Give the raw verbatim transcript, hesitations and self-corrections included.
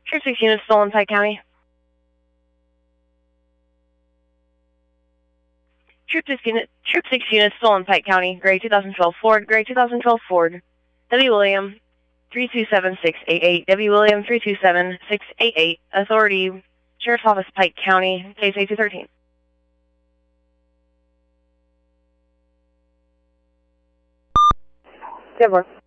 Troop six units still in Pike County. Troop six unit, Troop six units still in Pike County. Gray two thousand twelve Ford. Gray two thousand twelve Ford. W. William three two seven six eight eight. W. William three two seven six eight eight. Authority Sheriff's Office, Pike County. Case A two thirteen. Deborah.